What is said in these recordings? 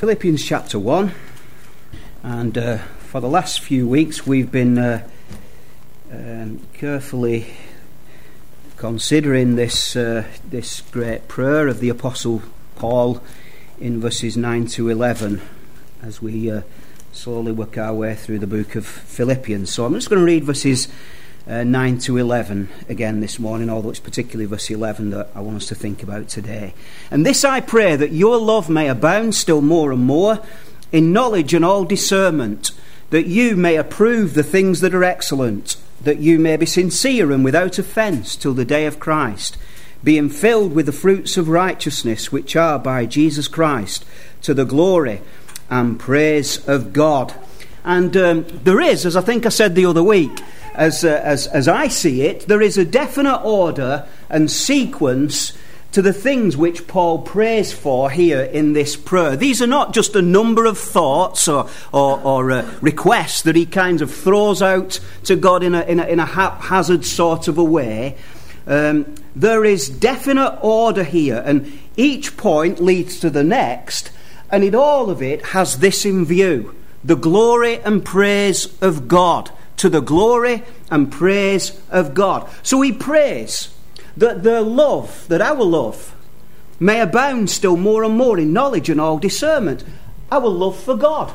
Philippians chapter 1, and for the last few weeks we've been carefully considering this great prayer of the Apostle Paul in verses 9 to 11 as we slowly work our way through the book of Philippians. So I'm just going to read verses 9 to 11 again this morning, although it's particularly verse 11 that I want us to think about today. And this I pray, that your love may abound still more and more in knowledge and all discernment, that you may approve the things that are excellent, that you may be sincere and without offence till the day of Christ, being filled with the fruits of righteousness which are by Jesus Christ, to the glory and praise of God. And there is, as I think I said the other week, as I see it, there is a definite order and sequence to the things which Paul prays for here in this prayer. These are not just a number of thoughts or requests that he kind of throws out to God in a haphazard sort of a way. There is definite order here, and each point leads to the next, and in all of it has this in view: the glory and praise of God. To the glory and praise of God. So he prays that our love may abound still more and more in knowledge and all discernment. Our love for God,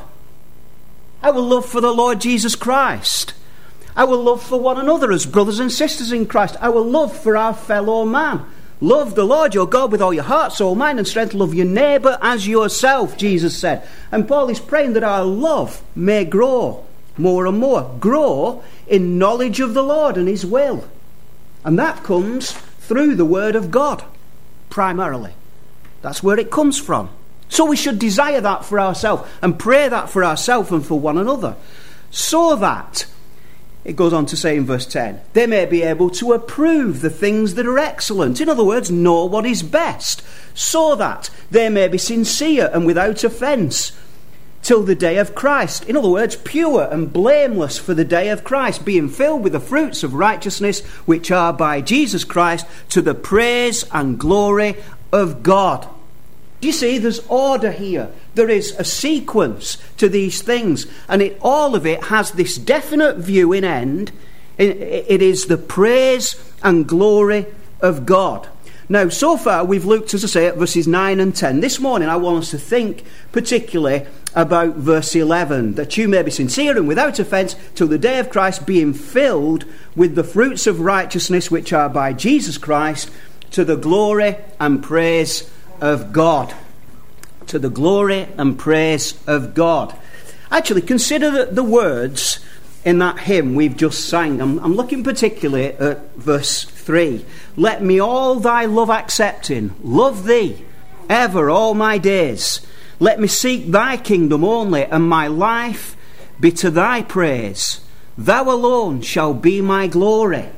our love for the Lord Jesus Christ, our love for one another as brothers and sisters in Christ, our love for our fellow man. Love the Lord your God with all your heart, soul, mind and strength. Love your neighbour as yourself, Jesus said. And Paul is praying that our love may grow more and more, grow in knowledge of the Lord and his will. And that comes through the word of God, primarily. That's where it comes from. So we should desire that for ourselves and pray that for ourselves and for one another, so that, it goes on to say in verse 10, they may be able to approve the things that are excellent. In other words, know what is best, so that they may be sincere and without offence till the day of Christ. In other words, pure and blameless for the day of Christ, being filled with the fruits of righteousness which are by Jesus Christ, to the praise and glory of God. Do you see, there's order here. There is a sequence to these things, and all of it has this definite view in end. It is the praise and glory of God. Now, so far we've looked, as I say, at verses 9 and 10. This morning I want us to think particularly about verse 11, that you may be sincere and without offence till the day of Christ, being filled with the fruits of righteousness which are by Jesus Christ, to the glory and praise of God. To the glory and praise of God. Actually, consider the words in that hymn we've just sang. I'm looking particularly at verse 3. Let me all thy love accepting, love thee ever all my days. Let me seek thy kingdom only, and my life be to thy praise. Thou alone shall be my glory.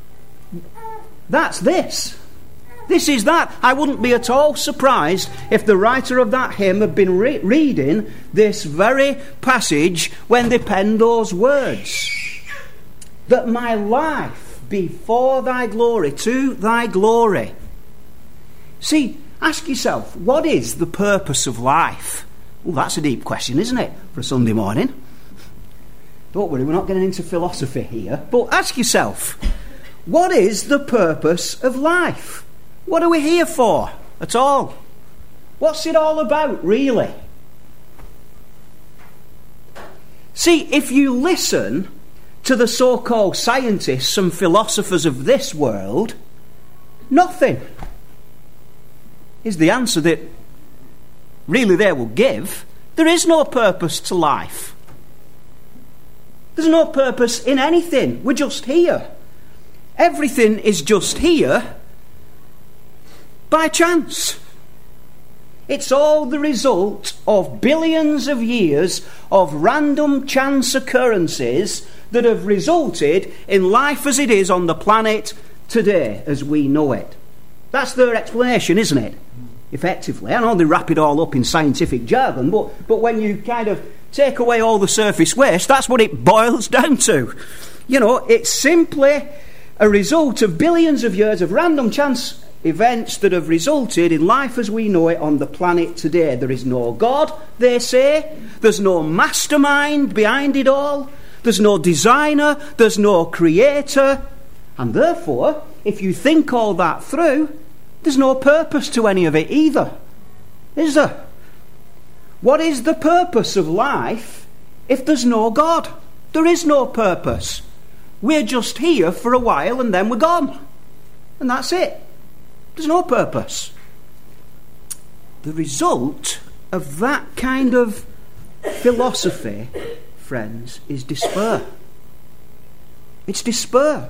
That's this. This is that. I wouldn't be at all surprised if the writer of that hymn had been reading this very passage when they penned those words. That my life be for thy glory, to thy glory. See, ask yourself, what is the purpose of life? Well, that's a deep question, isn't it, for a Sunday morning? Don't worry, we're not getting into philosophy here. But ask yourself, what is the purpose of life? What are we here for at all? What's it all about, really? See, if you listen to the so-called scientists and philosophers of this world, nothing is the answer that really they will give. There is no purpose to life. There's no purpose in anything. We're just here. Everything is just here by chance. It's all the result of billions of years of random chance occurrences that have resulted in life as it is on the planet today as we know it. That's their explanation, isn't it? Effectively. I know they wrap it all up in scientific jargon, but when you kind of take away all the surface waste, that's what it boils down to. You know, it's simply a result of billions of years of random chance events that have resulted in life as we know it on the planet today. There is no God, they say. There's no mastermind behind it all. There's no designer. There's no creator. And therefore, if you think all that through, there's no purpose to any of it either, is there? What is the purpose of life if there's no God? There is no purpose. We're just here for a while and then we're gone. And that's it. There's no purpose. The result of that kind of philosophy, friends, is despair. It's despair.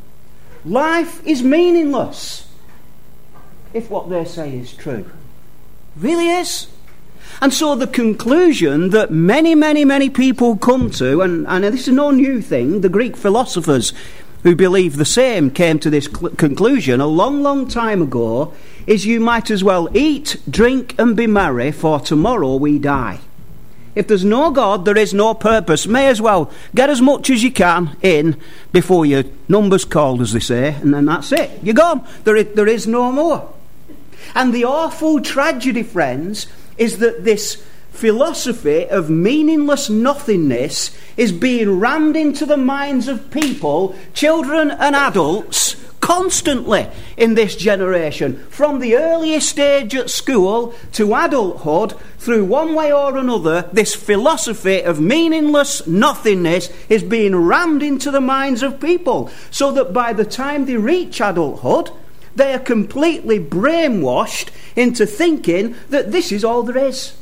Life is meaningless if what they say is true. It really is. And so the conclusion that many people come to, and this is no new thing, the Greek philosophers who believe the same came to this conclusion a long time ago, is you might as well eat, drink and be merry, for tomorrow we die. If there's no God, there is no purpose. May as well get as much as you can in before your number's called, as they say, and then that's it. You're gone. There is no more. And the awful tragedy, friends, is that this philosophy of meaningless nothingness is being rammed into the minds of people, children and adults, constantly in this generation. From the earliest age at school to adulthood, through one way or another, this philosophy of meaningless nothingness is being rammed into the minds of people, so that by the time they reach adulthood, they are completely brainwashed into thinking that this is all there is.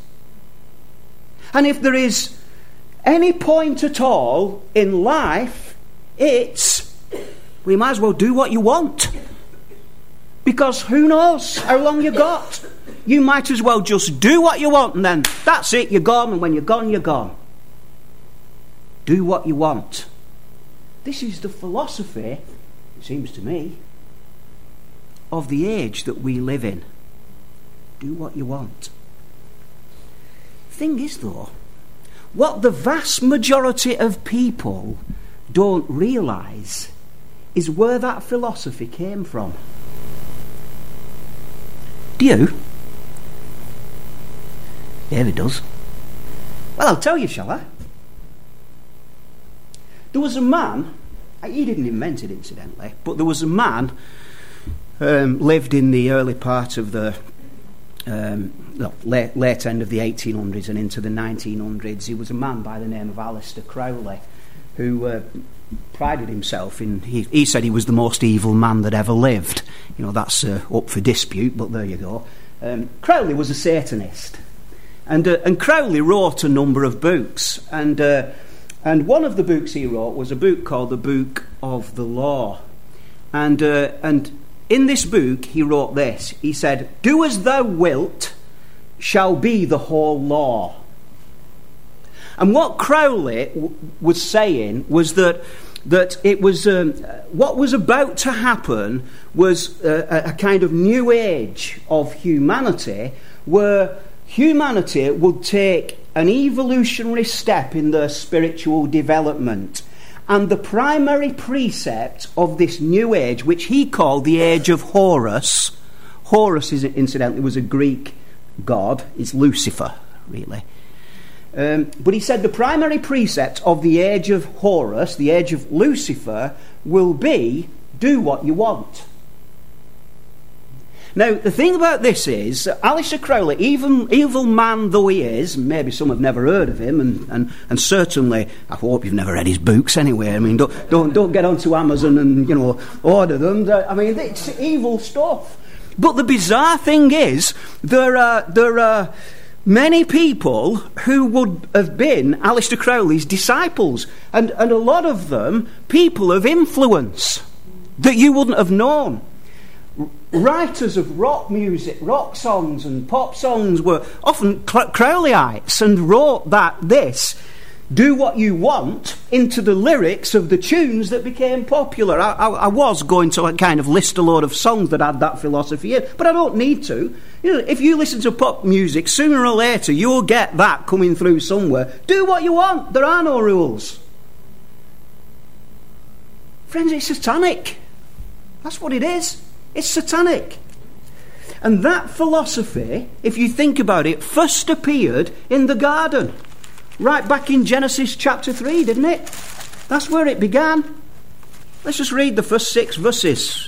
And if there is any point at all in life, it's, we might as well do what you want. Because who knows how long you got? You might as well just do what you want, and then that's it, you're gone, and when you're gone, you're gone. Do what you want. This is the philosophy, it seems to me, of the age that we live in. Do what you want. Thing is, though, what the vast majority of people don't realise is where that philosophy came from. Do you? David does. Well, I'll tell you, shall I? There was a man, he didn't invent it incidentally, but there was a man lived in the early part of the late end of the 1800s and into the 1900s. He was a man by the name of Aleister Crowley, who prided himself in, he said he was the most evil man that ever lived. You know, that's up for dispute, but there you go. Crowley was a Satanist, and Crowley wrote a number of books, and one of the books he wrote was a book called the Book of the Law, and in this book he wrote this. He said, "Do as thou wilt shall be the whole law." And what Crowley was saying was that it was what was about to happen was a kind of new age of humanity, where humanity would take an evolutionary step in their spiritual development. And the primary precept of this new age, which he called the age of Horus — Horus, incidentally, was a Greek god, it's Lucifer, really. But he said the primary precept of the age of Horus, the age of Lucifer, will be, do what you want. Now, the thing about this is, Aleister Crowley, evil man though he is, maybe some have never heard of him, and certainly, I hope you've never read his books anyway. I mean, don't get onto Amazon and, you know, order them. I mean, it's evil stuff. But the bizarre thing is, there are many people who would have been Aleister Crowley's disciples, and a lot of them people of influence that you wouldn't have known. Writers of rock music, rock songs and pop songs were often Crowleyites, and wrote this "do what you want" into the lyrics of the tunes that became popular. I was going to kind of list a load of songs that had that philosophy in, but I don't need to. You know, if you listen to pop music, sooner or later you'll get that coming through somewhere. Do what you want. There are no rules. Friends, it's satanic. That's what it is. It's satanic. And that philosophy, if you think about it, first appeared in the garden. Right back in Genesis chapter 3, didn't it? That's where it began. Let's just read the first 6 verses.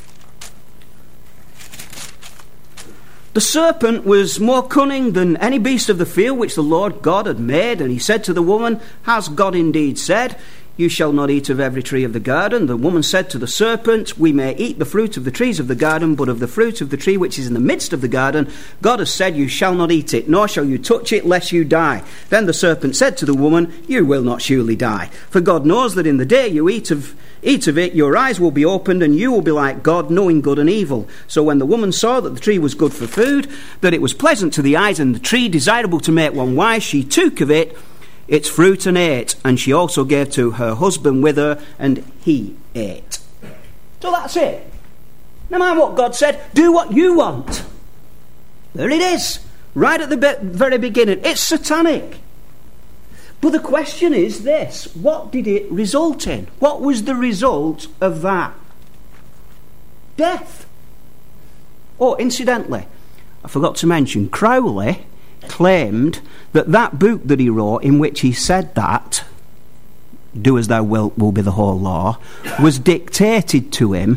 The serpent was more cunning than any beast of the field which the Lord God had made. And he said to the woman, has God indeed said, you shall not eat of every tree of the garden? The woman said to the serpent, we may eat the fruit of the trees of the garden, but of the fruit of the tree which is in the midst of the garden, God has said, you shall not eat it, nor shall you touch it, lest you die. Then the serpent said to the woman, you will not surely die. For God knows that in the day you eat of it, your eyes will be opened, and you will be like God, knowing good and evil. So when the woman saw that the tree was good for food, that it was pleasant to the eyes, and the tree desirable to make one wise, she took of it, its fruit, and ate, and she also gave to her husband with her, and he ate. So that's it. No matter what God said, do what you want. There it is, right at the very beginning. It's satanic. But the question is this, what did it result in? What was the result of that? Death. Oh, incidentally, I forgot to mention, Crowley claimed that book that he wrote in which he said that, do as thou wilt will be the whole law, was dictated to him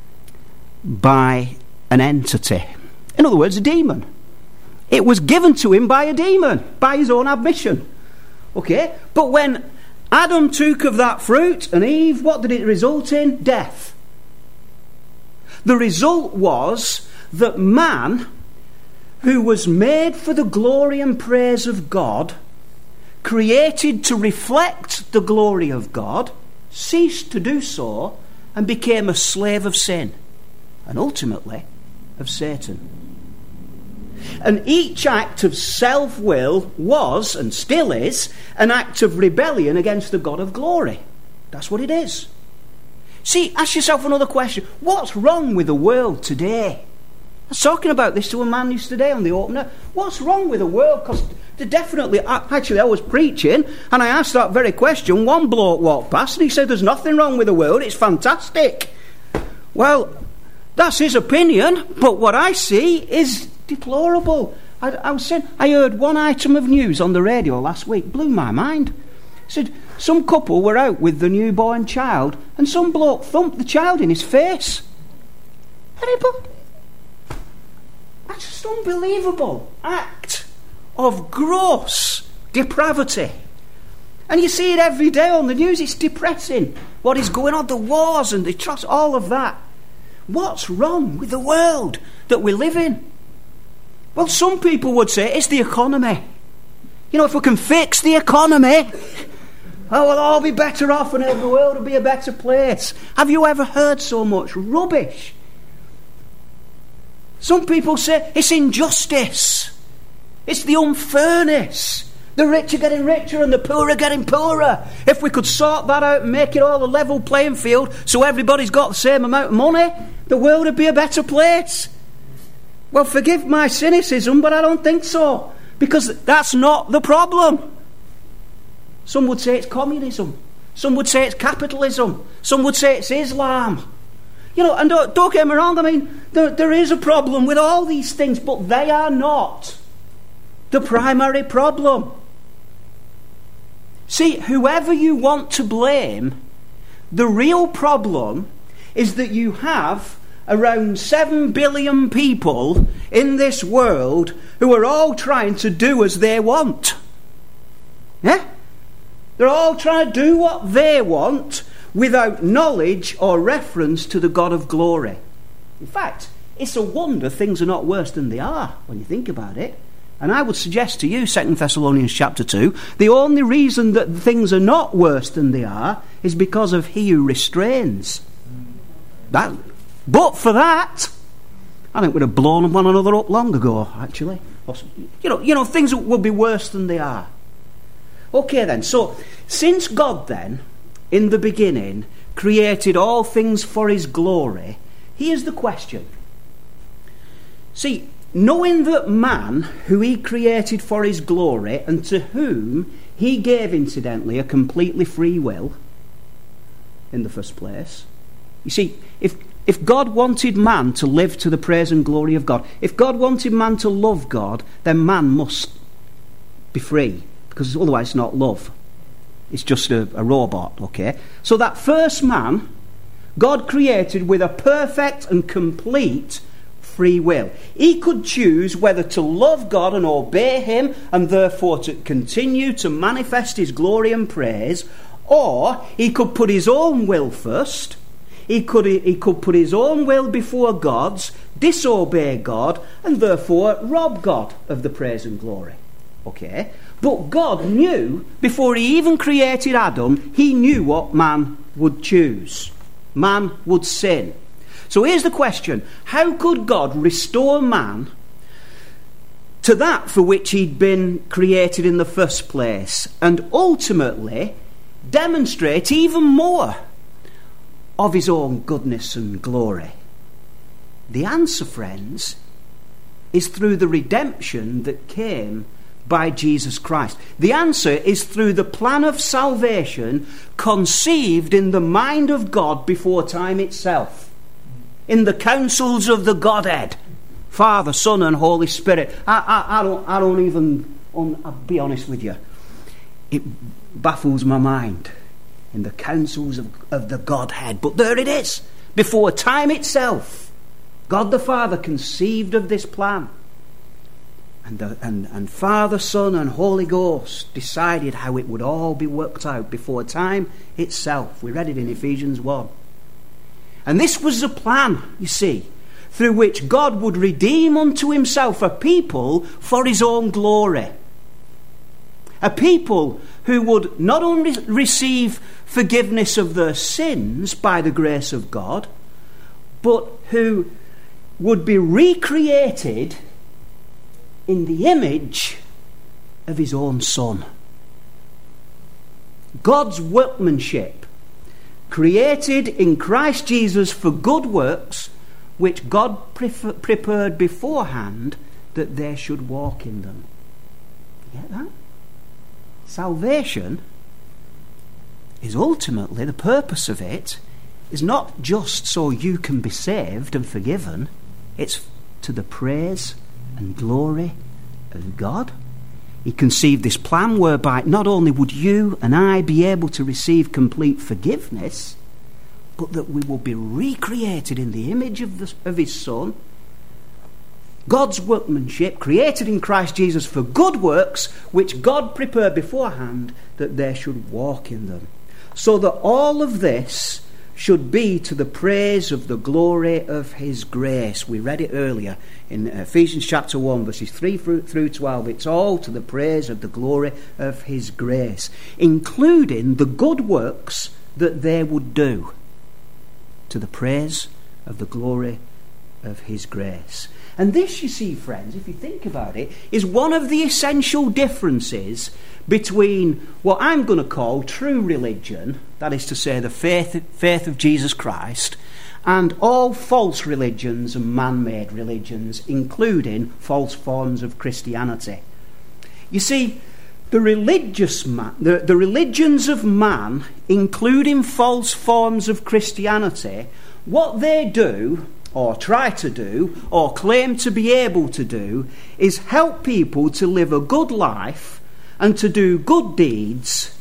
by an entity. In other words, a demon. It was given to him by a demon, by his own admission. Okay, but when Adam took of that fruit and Eve, what did it result in? Death. The result was that man, who was made for the glory and praise of God, created to reflect the glory of God, ceased to do so and became a slave of sin and ultimately of Satan. And each act of self-will was, and still is, an act of rebellion against the God of glory. That's what it is. See, ask yourself another question. What's wrong with the world today? I was talking about this to a man yesterday on the opener. What's wrong with the world? Because actually I was preaching and I asked that very question. One bloke walked past and he said, there's nothing wrong with the world, it's fantastic. Well, that's his opinion, but what I see is deplorable. I was saying, I heard one item of news on the radio last week, blew my mind. It said some couple were out with the newborn child and some bloke thumped the child in his face. Terrible. That's just unbelievable act of gross depravity. And you see it every day on the news. It's depressing what is going on, the wars and the trust, all of that. What's wrong with the world that we live in? Well, some people would say it's the economy. You know, if we can fix the economy, we'll all be better off and the world will be a better place. Have you ever heard so much rubbish? Some people say it's injustice. It's the unfairness. The rich are getting richer and the poor are getting poorer. If we could sort that out and make it all a level playing field so everybody's got the same amount of money, the world would be a better place. Well, forgive my cynicism, but I don't think so. Because that's not the problem. Some would say it's communism. Some would say it's capitalism. Some would say it's Islam. You know, and don't get me wrong, I mean, there is a problem with all these things, but they are not the primary problem. See, whoever you want to blame, the real problem is that you have around 7 billion people in this world who are all trying to do as they want. Yeah? They're all trying to do what they want without knowledge or reference to the God of glory. In fact, it's a wonder things are not worse than they are when you think about it. And I would suggest to you, 2 Thessalonians chapter 2, the only reason that things are not worse than they are is because of he who restrains. But for that, I think we'd have blown one another up long ago, actually. You know, things will be worse than they are. Okay then, so since God then, in the beginning, created all things for his glory, here's the question. See, knowing that man, who he created for his glory, and to whom he gave, incidentally, a completely free will, in the first place. You see, if If God wanted man to live to the praise and glory of God, if God wanted man to love God, then man must be free, because otherwise it's not love. It's just a robot, okay? So that first man, God created with a perfect and complete free will. He could choose whether to love God and obey him, and therefore to continue to manifest his glory and praise, or he could put his own will first. He could put his own will before God's, disobey God, and therefore rob God of the praise and glory. Okay? But God knew, before he even created Adam, he knew what man would choose. Man would sin. So here's the question. How could God restore man to that for which he'd been created in the first place, and ultimately demonstrate even more of his own goodness and glory? The answer, friends, is through the redemption that came by Jesus Christ. The answer is through the plan of salvation conceived in the mind of God before time itself, in the councils of the Godhead, Father, Son, and Holy Spirit. I'll be honest with you, it baffles my mind. In the councils of the Godhead. But there it is. Before time itself, God the Father conceived of this plan. And Father, Son, and Holy Ghost decided how it would all be worked out before time itself. We read it in Ephesians 1. And this was the plan, you see, through which God would redeem unto himself a people for his own glory. A people who would not only receive forgiveness of their sins by the grace of God, but who would be recreated in the image of his own Son. God's workmanship, created in Christ Jesus for good works, which God prepared beforehand that they should walk in them. You get that? Salvation is ultimately, the purpose of it is not just so you can be saved and forgiven. It's to the praise and glory of God. He conceived this plan whereby not only would you and I be able to receive complete forgiveness, but that we will be recreated in the image of his Son. God's workmanship, created in Christ Jesus for good works, which God prepared beforehand that they should walk in them. So that all of this should be to the praise of the glory of his grace. We read it earlier in Ephesians chapter 1, verses 3 through 12. It's all to the praise of the glory of his grace, including the good works that they would do, to the praise of the glory of his grace. And this, you see, friends, if you think about it, is one of the essential differences between what I'm going to call true religion, that is to say the faith of Jesus Christ, and all false religions and man-made religions, including false forms of Christianity. You see, the religions of man, including false forms of Christianity, what they do, or try to do, or claim to be able to do, is help people to live a good life and to do good deeds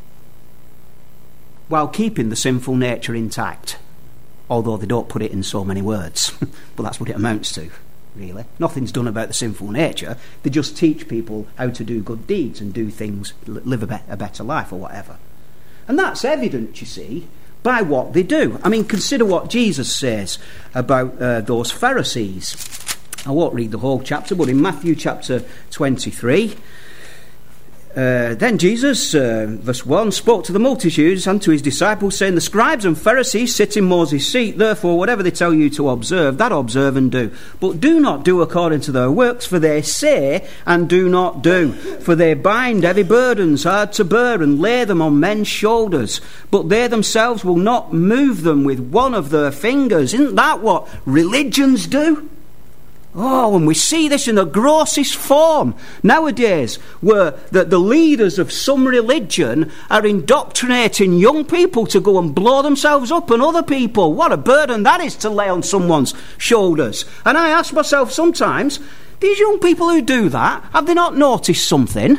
while keeping the sinful nature intact. Although they don't put it in so many words. But that's what it amounts to, really. Nothing's done about the sinful nature. They just teach people how to do good deeds and do things, live a better life or whatever. And that's evident, you see, by what they do. I mean, consider what Jesus says about those Pharisees. I won't read the whole chapter, but in Matthew chapter 23, then Jesus, verse 1, spoke to the multitudes and to his disciples, saying, the scribes and Pharisees sit in Moses' seat. Therefore, whatever they tell you to observe, that observe and do. But do not do according to their works, for they say and do not do. For they bind heavy burdens hard to bear and lay them on men's shoulders, but they themselves will not move them with one of their fingers. Isn't that what religions do? Oh, and we see this in the grossest form nowadays, where the leaders of some religion are indoctrinating young people to go and blow themselves up and other people. What a burden that is to lay on someone's shoulders. And I ask myself sometimes, these young people who do that, have they not noticed something?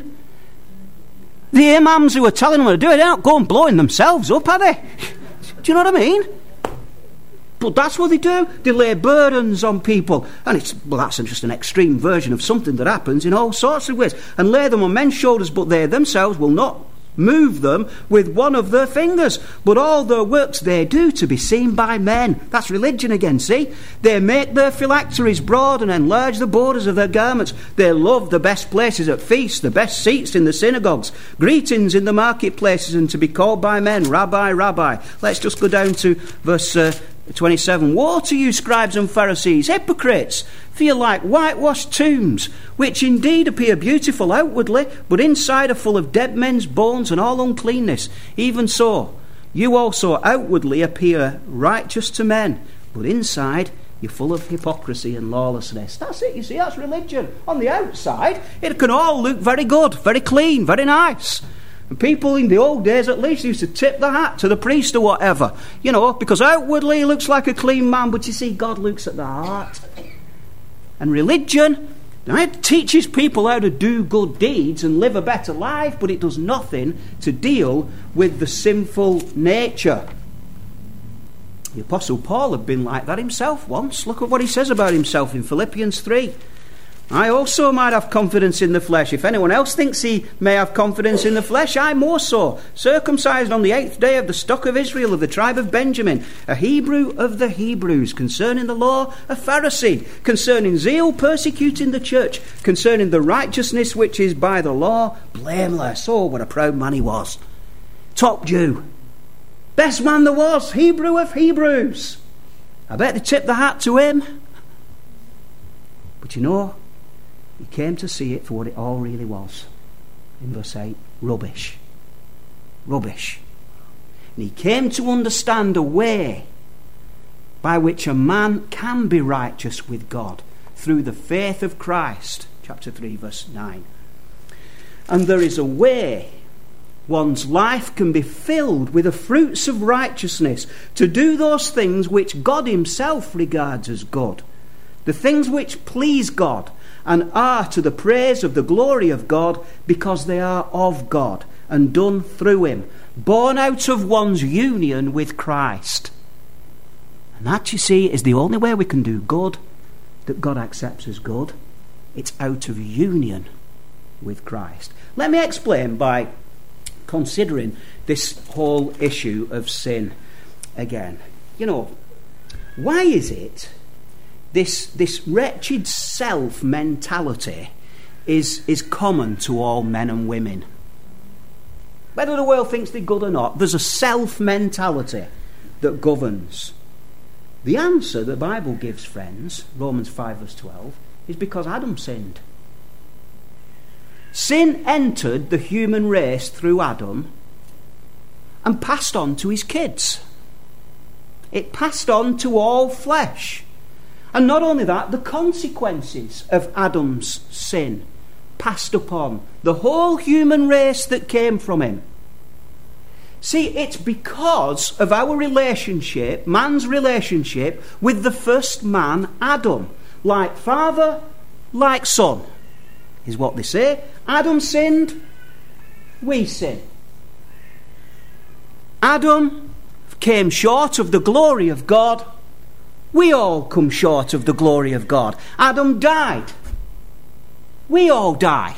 The imams who are telling them to do it, they're not going blowing themselves up, are they? Do you know what I mean? But that's what they do. They lay burdens on people. And that's just an extreme version of something that happens in all sorts of ways. And lay them on men's shoulders, but they themselves will not move them with one of their fingers. But all their works they do to be seen by men. That's religion again, see? They make their phylacteries broad and enlarge the borders of their garments. They love the best places at feasts, the best seats in the synagogues, greetings in the marketplaces, and to be called by men, Rabbi, Rabbi. Let's just go down to verse 27. Woe to you, scribes and Pharisees, hypocrites, for you are like whitewashed tombs, which indeed appear beautiful outwardly, but inside are full of dead men's bones and all uncleanness. Even so, you also outwardly appear righteous to men, but inside you're full of hypocrisy and lawlessness. That's it, you see, that's religion. On the outside, it can all look very good, very clean, very nice. And people in the old days at least used to tip the hat to the priest or whatever, you know, because outwardly he looks like a clean man, but you see, God looks at the heart. And religion, it teaches people how to do good deeds and live a better life, but it does nothing to deal with the sinful nature. The Apostle Paul had been like that himself once. Look at what he says about himself in Philippians 3. I also might have confidence in the flesh. If anyone else thinks he may have confidence in the flesh, I more so. Circumcised on the 8th day of the stock of Israel, of the tribe of Benjamin, a Hebrew of the Hebrews, concerning the law, a Pharisee, concerning zeal, persecuting the church, concerning the righteousness which is by the law, blameless. Oh, what a proud man he was. Top Jew. Best man there was, Hebrew of Hebrews. I bet they tipped the hat to him. But you know, he came to see it for what it all really was. In verse 8, rubbish. Rubbish. And he came to understand a way by which a man can be righteous with God through the faith of Christ. Chapter 3, verse 9. And there is a way one's life can be filled with the fruits of righteousness to do those things which God himself regards as good. The things which please God and are to the praise of the glory of God, because they are of God and done through him, born out of one's union with Christ. And that, you see, is the only way we can do good that God accepts as good. It's out of union with Christ. Let me explain by considering this whole issue of sin again. You know, why is it this wretched self mentality is common to all men and women? Whether the world thinks they're good or not, there's a self mentality that governs. The answer the Bible gives, friends, Romans 5 verse 12, is because Adam sinned. Sin entered the human race through Adam and passed on to his kids. It passed on to all flesh. And not only that, the consequences of Adam's sin passed upon the whole human race that came from him. See, it's because of our relationship, man's relationship with the first man, Adam. Like father, like son, is what they say. Adam sinned, we sin. Adam came short of the glory of God. We all come short of the glory of God. Adam died. We all die.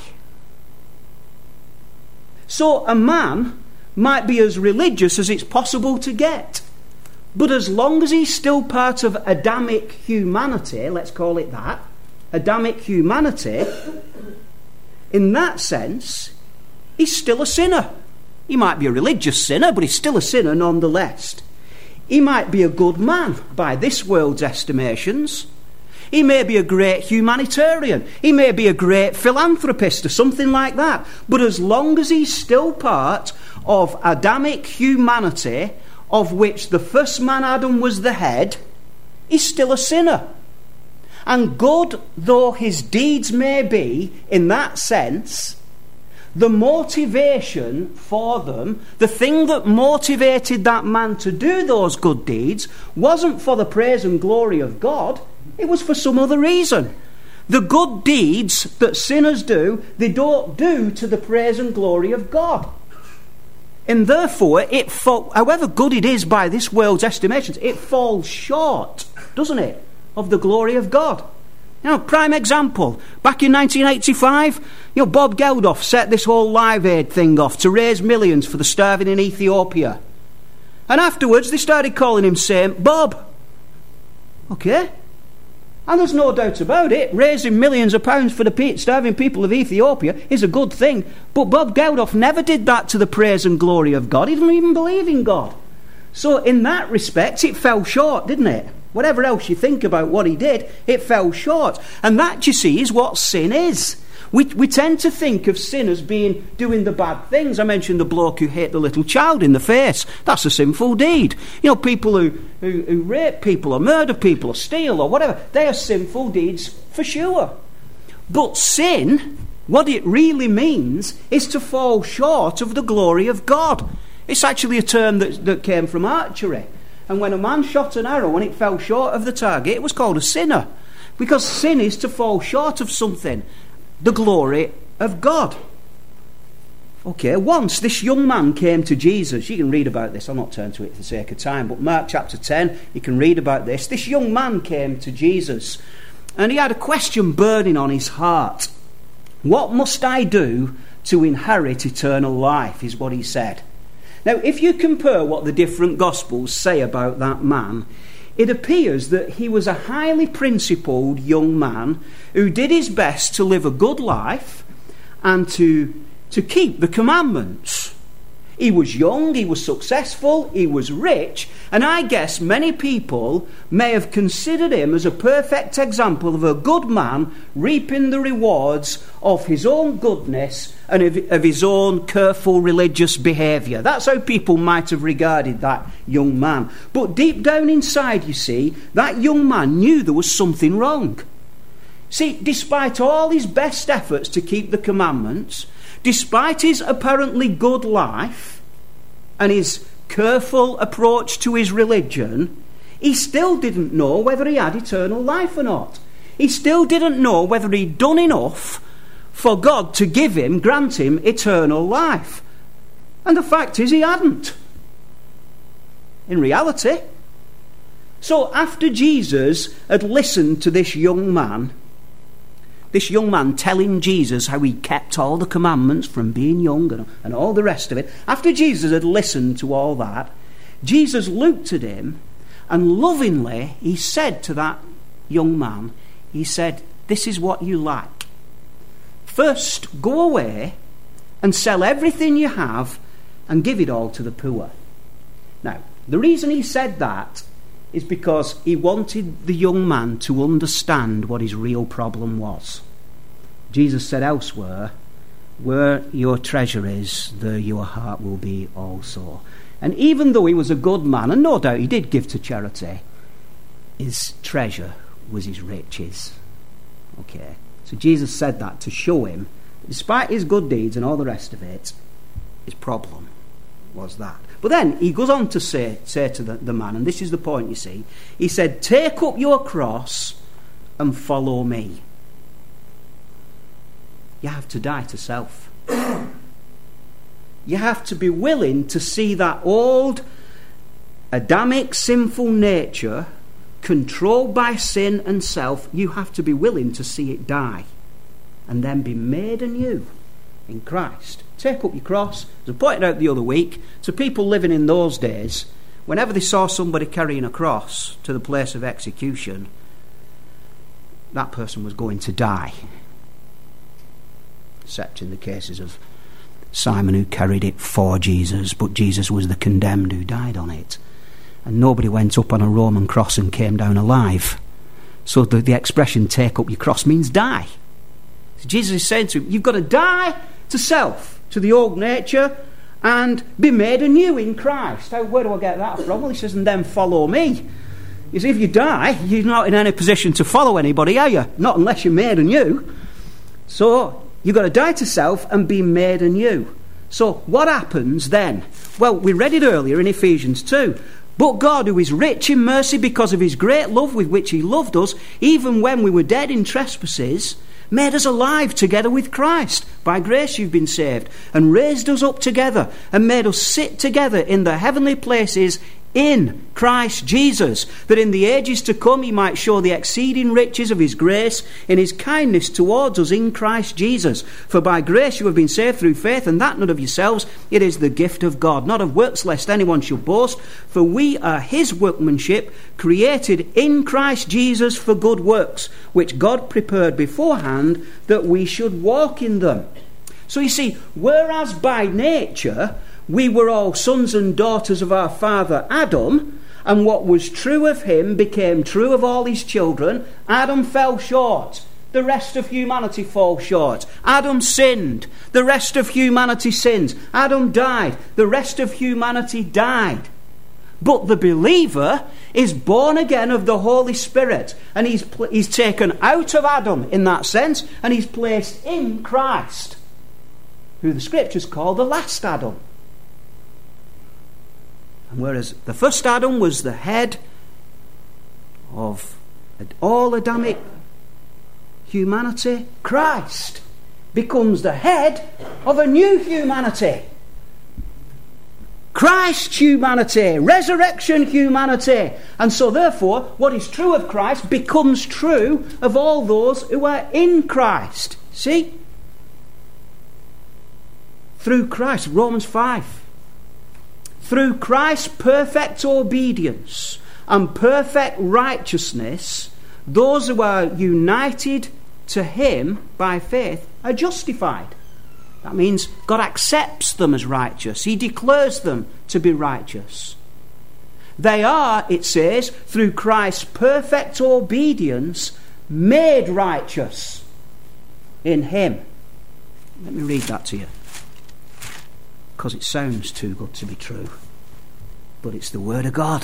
So a man might be as religious as it's possible to get, but as long as he's still part of Adamic humanity, let's call it that, Adamic humanity, in that sense, he's still a sinner. He might be a religious sinner, but he's still a sinner nonetheless. He might be a good man by this world's estimations. He may be a great humanitarian. He may be a great philanthropist or something like that. But as long as he's still part of Adamic humanity, of which the first man Adam was the head, he's still a sinner. And good though his deeds may be, in that sense, the motivation for them, the thing that motivated that man to do those good deeds, wasn't for the praise and glory of God. It was for some other reason. The good deeds that sinners do, they don't do to the praise and glory of God. And therefore, however good it is by this world's estimations, it falls short, doesn't it, of the glory of God. Now, prime example, back in 1985, Bob Geldof set this whole Live Aid thing off to raise millions for the starving in Ethiopia. And afterwards, they started calling him Saint Bob. Okay? And there's no doubt about it, raising millions of pounds for the starving people of Ethiopia is a good thing. But Bob Geldof never did that to the praise and glory of God. He didn't even believe in God. So in that respect, it fell short, didn't it? Whatever else you think about what he did, it fell short. And that, you see, is what sin is. We tend to think of sin as doing the bad things. I mentioned the bloke who hit the little child in the face. That's a sinful deed. People who rape people or murder people or steal or whatever, they are sinful deeds for sure. But sin, what it really means, is to fall short of the glory of God. It's actually a term that came from archery. And when a man shot an arrow and it fell short of the target, it was called a sinner. Because sin is to fall short of something, the glory of God. Okay, once this young man came to Jesus. You can read about this. I'll not turn to it for the sake of time, but Mark chapter 10, you can read about this. This young man came to Jesus, and he had a question burning on his heart. What must I do to inherit eternal life, is what he said. Now, if you compare what the different Gospels say about that man, it appears that he was a highly principled young man who did his best to live a good life and to keep the commandments. He was young, he was successful, he was rich, and I guess many people may have considered him as a perfect example of a good man reaping the rewards of his own goodness and of his own careful religious behaviour. That's how people might have regarded that young man. But deep down inside, you see, that young man knew there was something wrong. See, despite all his best efforts to keep the commandments, despite his apparently good life and his careful approach to his religion, he still didn't know whether he had eternal life or not. He still didn't know whether he'd done enough for God to grant him eternal life. And the fact is, he hadn't. In reality. So after Jesus had listened to this young man telling Jesus how he kept all the commandments from being young and all the rest of it, after Jesus had listened to all that, Jesus looked at him and lovingly he said to that young man, he said, "This is what you lack. First, go away and sell everything you have and give it all to the poor." Now, the reason he said that is because he wanted the young man to understand what his real problem was. Jesus said elsewhere, "Where your treasure is, there your heart will be also." And even though he was a good man, and no doubt he did give to charity, his treasure was his riches. Okay, so Jesus said that to show him, despite his good deeds and all the rest of it, his problem was that. But then he goes on to say to the man, and this is the point, you see, he said, "Take up your cross and follow me." You have to die to self. You have to be willing to see that old Adamic sinful nature controlled by sin and self. You have to be willing to see it die and then be made anew in Christ. Take up your cross. As I pointed out the other week, to people living in those days, whenever they saw somebody carrying a cross to the place of execution, that person was going to die. Except in the cases of Simon, who carried it for Jesus, but Jesus was the condemned who died on it. And nobody went up on a Roman cross and came down alive. So the expression "take up your cross" means die. So Jesus is saying to him, you've got to die to self, to the old nature, and be made anew in Christ. Where do I get that from? Well, he says, and then follow me. You see, if you die, you're not in any position to follow anybody, are you? Not unless you're made anew. So you've got to die to self and be made anew. So what happens then? Well, we read it earlier in Ephesians 2. But God, who is rich in mercy because of his great love with which he loved us, even when we were dead in trespasses, made us alive together with Christ. By grace you've been saved, and raised us up together, and made us sit together in the heavenly places in Christ Jesus, that in the ages to come he might show the exceeding riches of his grace in his kindness towards us in Christ Jesus. For by grace you have been saved through faith, and that not of yourselves, it is the gift of God, not of works, lest anyone should boast. For we are his workmanship, created in Christ Jesus for good works, which God prepared beforehand that we should walk in them. So you see, whereas by nature we were all sons and daughters of our father Adam, and what was true of him became true of all his children. Adam fell short. The rest of humanity falls short. Adam sinned. The rest of humanity sins. Adam died. The rest of humanity died. But the believer is born again of the Holy Spirit, and he's taken out of Adam in that sense, and he's placed in Christ, who the Scriptures call the last Adam. And whereas the first Adam was the head of all Adamic humanity, Christ becomes the head of a new humanity. Christ's humanity, resurrection humanity. And so therefore, what is true of Christ becomes true of all those who are in Christ. See? Through Christ, Romans 5. Through Christ's perfect obedience and perfect righteousness, those who are united to him by faith are justified. That means God accepts them as righteous. He declares them to be righteous. They are, it says, through Christ's perfect obedience, made righteous in him. Let me read that to you, because it sounds too good to be true. But it's the word of God.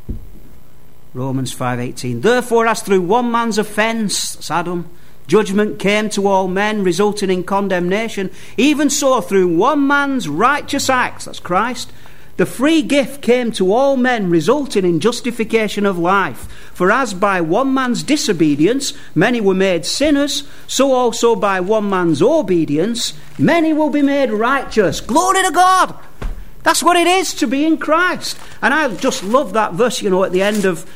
Romans 5:18. Therefore, as through one man's offence, that's Adam, judgment came to all men, resulting in condemnation, even so through one man's righteous acts, that's Christ, the free gift came to all men, resulting in justification of life. For as by one man's disobedience many were made sinners, so also by one man's obedience many will be made righteous. Glory to God! That's what it is to be in Christ. And I just love that verse, at the end of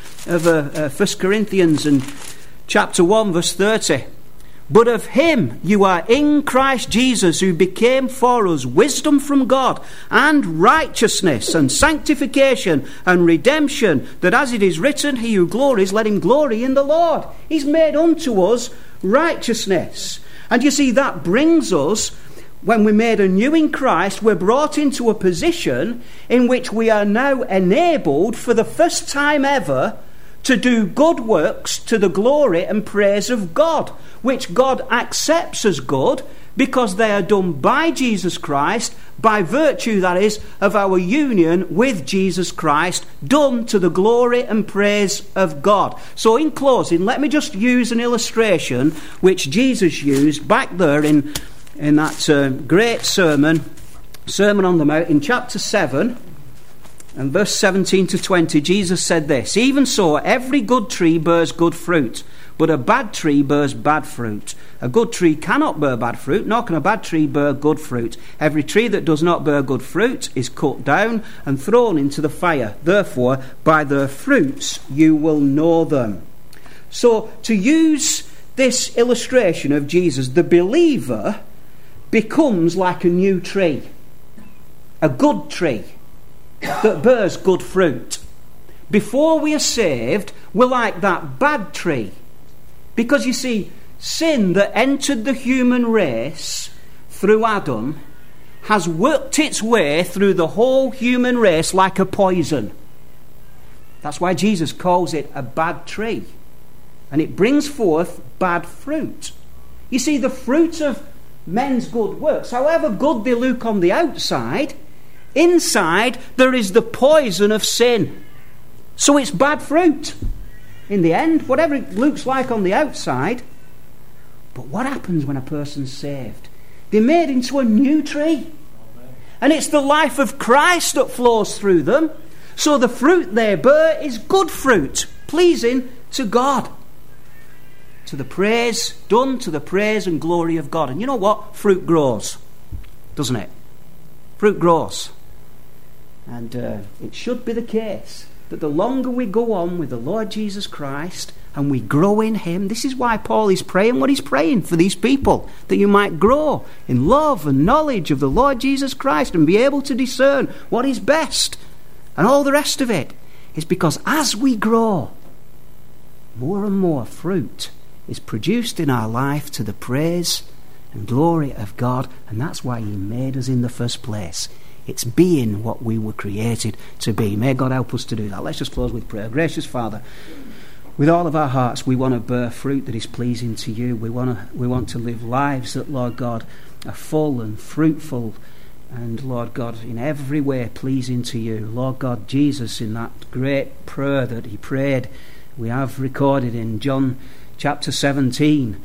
1 Corinthians and chapter 1, verse 30. But of him you are in Christ Jesus, who became for us wisdom from God, and righteousness, and sanctification, and redemption, that as it is written, he who glories, let him glory in the Lord. He's made unto us righteousness. And you see, that brings us, when we're made anew in Christ, we're brought into a position in which we are now enabled, for the first time ever, to do good works to the glory and praise of God, which God accepts as good because they are done by Jesus Christ, by virtue, that is, of our union with Jesus Christ, done to the glory and praise of God. So in closing, let me just use an illustration which Jesus used back there in that great Sermon on the Mount, in chapter 7, and verse 17 to 20, Jesus said this: Even so, every good tree bears good fruit, but a bad tree bears bad fruit. A good tree cannot bear bad fruit, nor can a bad tree bear good fruit. Every tree that does not bear good fruit is cut down and thrown into the fire. Therefore, by their fruits you will know them. So, to use this illustration of Jesus, the believer becomes like a new tree, a good tree that bears good fruit. Before we are saved, we're like that bad tree, because you see, sin that entered the human race through Adam has worked its way through the whole human race like a poison. That's why Jesus calls it a bad tree, and it brings forth bad fruit. You see, the fruit of men's good works, however good they look on the outside, inside there is the poison of sin. So it's bad fruit. in the end, whatever it looks like on the outside. But what happens when a person's saved? They're made into a new tree. And it's the life of Christ that flows through them. So the fruit they bear is good fruit, pleasing to God. To the praise and glory of God. And you know what? Fruit grows, doesn't it? Fruit grows. And it should be the case that the longer we go on with the Lord Jesus Christ and we grow in Him, this is why Paul is praying what he's praying for these people, that you might grow in love and knowledge of the Lord Jesus Christ and be able to discern what is best. And all the rest of it is because as we grow, more and more fruit is produced in our life to the praise and glory of God, and that's why He made us in the first place. It's being what we were created to be. May God help us to do that. Let's just close with prayer. Gracious Father, with all of our hearts, we want to bear fruit that is pleasing to You. We want to live lives that, Lord God, are full and fruitful, and, Lord God, in every way pleasing to You. Lord God, Jesus, in that great prayer that He prayed, we have recorded in John chapter 17,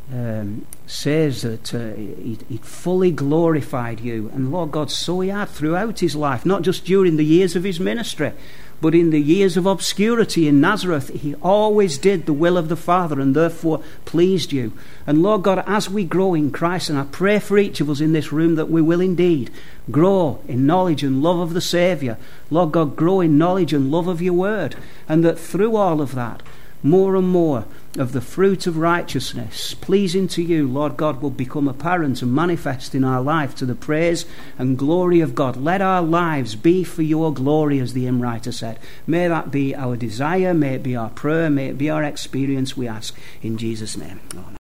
says that he fully glorified You. And Lord God, so He had throughout His life, not just during the years of His ministry, but in the years of obscurity in Nazareth. He always did the will of the Father and therefore pleased You. And Lord God, as we grow in Christ, and I pray for each of us in this room that we will indeed grow in knowledge and love of the Saviour. Lord God, grow in knowledge and love of Your word, and that through all of that, more and more of the fruit of righteousness pleasing to You, Lord God, will become apparent and manifest in our life to the praise and glory of God. Let our lives be for Your glory, as the hymn writer said. May that be our desire, may it be our prayer, may it be our experience, we ask in Jesus' name. Amen.